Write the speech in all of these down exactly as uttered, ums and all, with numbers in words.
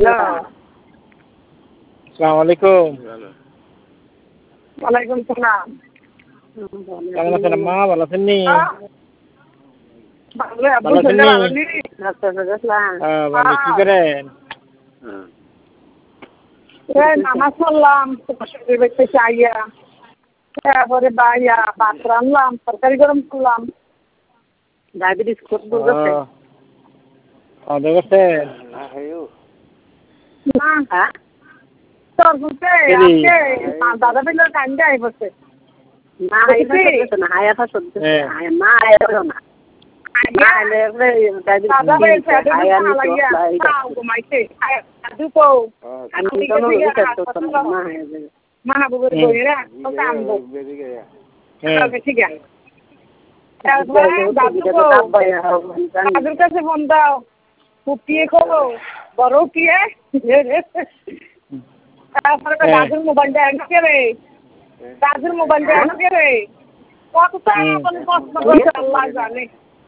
আসসালামু আলাইকুম। ওয়ালাইকুম সালাম। কেমন আছেন আম্মা? ভালো আছেন নি? ভালো ভালো আছেন নি? হ্যাঁ, ভালো। কি করেন? নামাজ পড়লাম দেখতে চাইয়া, তারপরে বাইয়া ভাত রান্নলাম, তরকারি গরম করলাম। ডায়াবেটিস খুব দূর গেছে না তোর বুঝতে আজকে দাদা বিলের কান্দে আই বসে না না আয়াটা সত্যি না আয়াটা না দাদা ভাই সাথে আলাইয়া তাও ঘুমাইছে আদু কো আমি তো নই করতে না মাহবুবের বইরা তো কামবো হ্যাঁ ঠিক আছে তারপরে দাদু কো দাদুর কাছে ফোন দাও কুপিয়ে কো বড় কিয়ে তারপরে দাদুর মোবাইলটা এনে রে দাদুর মোবাইলটা এনে রে কতটা কোন প্রশ্ন করছে আল্লাহ জানে।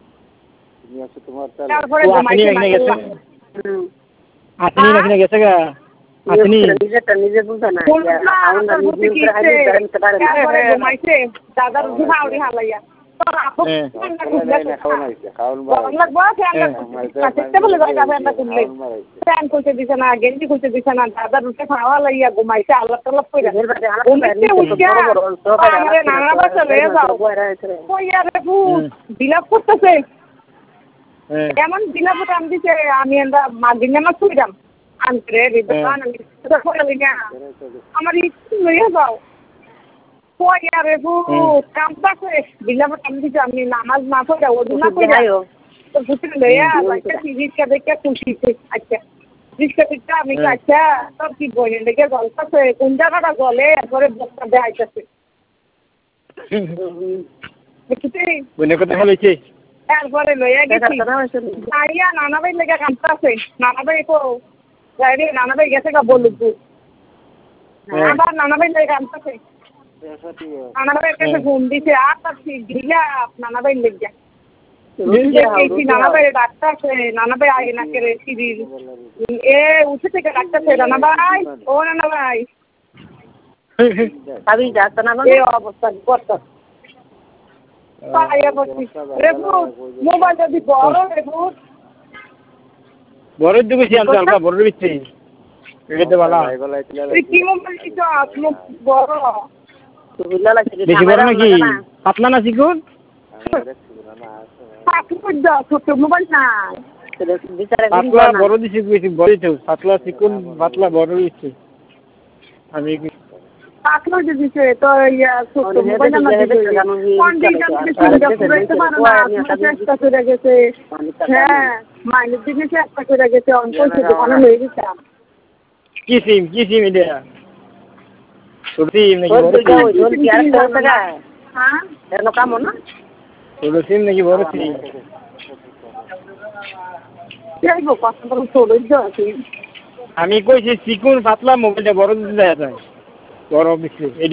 তারপরে আপনি এখানে গেছে হুম আপনি এখানে গেছে গা আপনি নিজেটা নিজে বুঝা না আউন নিজে করে হাইলে জানতে পারে না তারপরে ঘুমাইছে দাদার উঠে হাওড়ি হালাইয়া তোর আপু খাওন হইছে খাওন লাগবো ফ্যানটা কাটতে বলে দাদা ফ্যানটা খুললে ফ্যান খুলতে দিছে না গেঞ্জি খুলতে দিছে না দাদার উঠে খাওয়া লাইয়া ঘুমাইছে আল্লাহ তাআলা কইরা ঘুমাইছে উঠে আমারে নানা বাসা লয়ে যাও কইয়া রে ভূত বিলাপ করতেছে এমন বিলাপ কাম দিছে আমি এন্ডা মাগিন না শুইরাম আনরে রিবান আমি তো কইলি না আমার ইচ্ছে লইয়া যাও কইয়া রে ভূত কামটা করে বিলাপ কাম দিছে আমি নামাজ না পড়া ওযু না পড়া তো ভূত লইয়া লাইকা রিক্সা দেখে খুশিতে আচ্ছা রিক্সা দেখে আমি আচ্ছা তোর কি বইনে দেখে গল্পছে কোন জায়গাটা গলে এরপরে বক্তা দেখাইতেছে দেখতে বইনে কথা হইছে তারপরে লইয়া গেছি আইয়া নানা ভাই লেগে কামটা আছে নানা ভাই কো যাইরে নানা ভাই গেছে গা বলুক আবার নানা ভাই লেগে কামটা আছে নানা ভাই কাছে ফোন দিছে আর তার দিলা নানা ভাই লেগে এই নানা ভাই ডাক্তার আছে নানা ভাই আগে না করে সিরি এ উঠে থেকে ডাক্তার আছে নানা ভাই ও নানা ভাই আমি যাত না এই অবস্থা করতে মোবাইল যদি বড় বড় দিকে আলকা বড় দিচ্ছে এটা বালা কি মোবাইল কি আপনি বড় বেশি বড় নাকি পাতলা না চিকুন ছোট মোবাইল না পাতলা বড় দিচ্ছে বেশি বড় তো পাতলা চিকুন পাতলা বড় দিচ্ছে আমি পাতলা দিছে তো ইয়া ছোট মোবাইল না চেষ্টা করে গেছে হ্যাঁ মাইনের দিকে চেষ্টা করে গেছে অঙ্ক দোকানে হয়ে গেছে কি সিম কি সিম এটা ছোট সিম নাকি বড় সিম হ্যাঁ এর কাম না ছোট সিম নাকি বড় সিম যাইবো কত বড় ছোট সিম আমি কইছি চিকুন পাতলা মোবাইলটা বড় দিতে যায় বড় বেশি